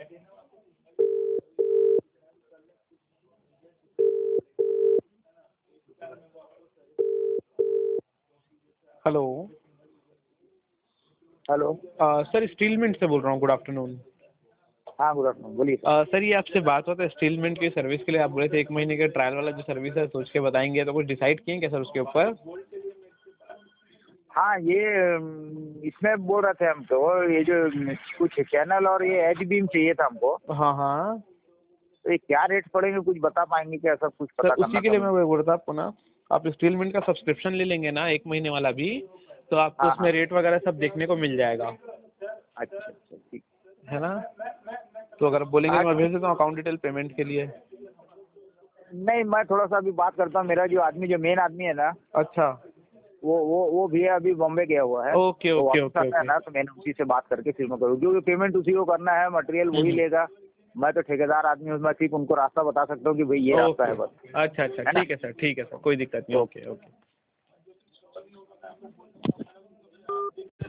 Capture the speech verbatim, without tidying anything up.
Hello. Hello. Sir Steel Mint से बोल रहा हूँ। Good afternoon. हाँ गुड आफ्टरनून, बोलिए सर। सर ये आपसे बात होता है स्टील मिंट की सर्विस के लिए। आप बोले थे एक महीने का ट्रायल वाला जो सर्विस है सोच के बताएंगे, तो कुछ डिसाइड किए क्या सर उसके ऊपर? हाँ, ये इसमें बोल रहे थे हम, तो ये जो कुछ चैनल और ये एच बीम चाहिए था हमको। हाँ हाँ। तो ये क्या रेट पड़ेंगे, कुछ बता पाएंगे क्या? सब कुछ सर पता करना उसी के था लिए मैं मुझे। वही बोल रहा था आपको ना, आप स्टील मिंट का सब्सक्रिप्शन ले लेंगे ना एक महीने वाला भी, तो आपको हाँ उसमें हाँ। रेट वगैरह सब देखने को मिल जाएगा, अच्छा अच्छा, ठीक। है ना? तो अगर बोलेंगे हाँ तो मैं ठीक। भेज देता हूँ अकाउंट डिटेल पेमेंट के लिए। नहीं, मैं थोड़ा सा अभी बात करता हूँ। मेरा जो आदमी, जो मेन आदमी है ना, अच्छा। वो वो वो भी है, अभी बॉम्बे गया हुआ है। ओके तो ओके वापस ओके आता है ओके। ना, तो मैंने उसी से बात करके फिर मैं करूँ, क्योंकि पेमेंट उसी को करना है, मटेरियल हम्म वही हम्म। लेगा। मैं तो ठेकेदार आदमी हूँ, मैं सिर्फ उनको रास्ता बता सकता हूँ कि भाई ये रास्ता ओके। है, बस। अच्छा अच्छा, है ना? ठीक है सर, ठीक है सर, कोई दिक्कत नहीं। तो ओके ओके।